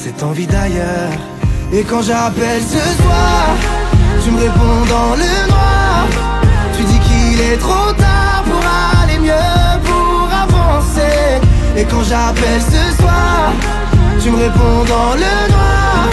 cette envie d'ailleurs. Et quand j'appelle ce soir, tu me réponds dans le noir. Tu dis qu'il est trop tard pour aller mieux, pour avancer. Et quand j'appelle ce soir, tu me réponds dans le noir.